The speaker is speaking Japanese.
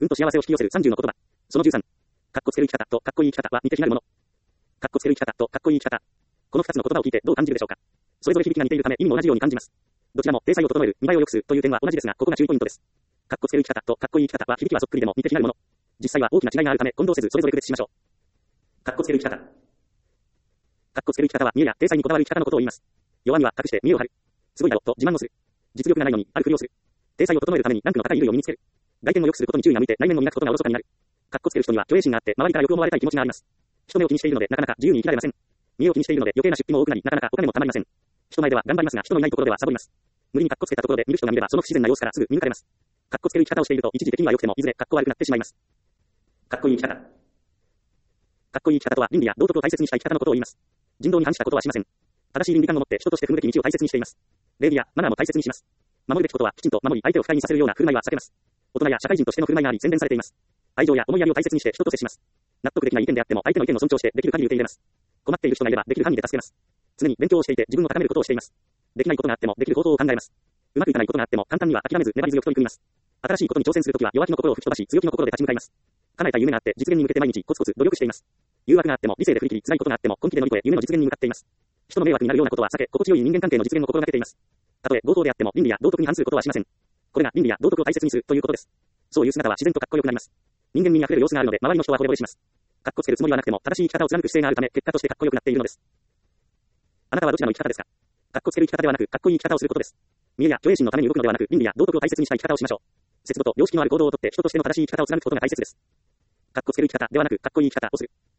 運と幸せを引き寄せる30の言葉。その13。かっこつける生き方とかっこいい生き方は似て非なるもの。かっこつける生き方とかっこいい生き方。この2つの言葉を聞いてどう感じるでしょうか。それぞれ響きが似ているため意味も同じように感じます。どちらも体裁を整える、見栄えを良くするという点は同じですが、ここが注意ポイントです。かっこつける生き方とかっこいい生き方は響きはそっくりでも似て非なるもの。実際は大きな違いがあるため混同せずそれぞれ区別しましょう。かっこつける生き方。かっこつける生き方は見栄や体裁にこだわる生き方のことを言います。弱みは隠して見栄を張る。すごいだろと自慢をする。実力がないのにあるふりをする。体裁を整えるためにランクの高い衣類を身につける。外見を良くすることに注意が向いて内面を磨くことがおろそかになる。かっこつける人には虚栄心があって周りからよく思われたい気持ちがあります。人目を気にしているのでなかなか自由に生きられません。見栄を気にしているので余計な出費も多くなりなかなかお金も貯まりません。人前では頑張りますが人のいないところではサボります。無理にかっこつけたところで見る人が見ればその不自然な様子からすぐ見抜かれます。かっこつける生き方をしていると一時的には良くてもいずれかっこ悪くなってしまいます。かっこいい生き方。かっこいい生き方とは倫理や道徳を大切にした生き方のことを言います。人道に反したことはしません。正しい倫理観を持って人として踏むべき道を大切にしています。礼儀やマナーも大切にします。守るべきことはきちんと守り相手を不快にさせるような振る舞いは避けます。大人や社会人としての振る舞いがあり洗練されています。愛情や思いやりを大切にして人と接します。納得できない意見であっても相手の意見を尊重してできる限り受け入れます。困っている人がいればできる限りで助けます。常に勉強をしていて自分を高めることをしています。できないことがあってもできる方法を考えます。うまくいかないことがあっても簡単には諦めず粘り強く取り組みます。新しいことに挑戦するときは弱気の心を吹き飛ばし強気の心で立ち向かいます。叶えた夢があって実現に向けて毎日コツコツ努力しています。誘惑があっても理性で振り切り辛いことがあっても根気で乗り越え夢の実現に向かっています。人の迷惑になるようなことは避け心地よい人間関係の実現を心がけています。たとえ強盗であっても倫理や道徳に反することはしません。これが倫理や道徳を大切にするということです。そういう姿は自然とかっこよくなります。人間味に溢れる様子があるので周りの人は惚れ惚れします。かっこつけるつもりはなくても正しい生き方を貫く姿勢があるため結果としてかっこよくなっているのです。あなたはどちらの生き方ですか。かっこつける生き方ではなくかっこいい生き方をすることです。見栄や虚栄心のために動くのではなく倫理や道徳を大切にした生き方をしましょう。節度と良識のある行動をとって人としての正しい生き方を貫くことが大切です。かっこつける生き方ではなくかっこいい生き方をする。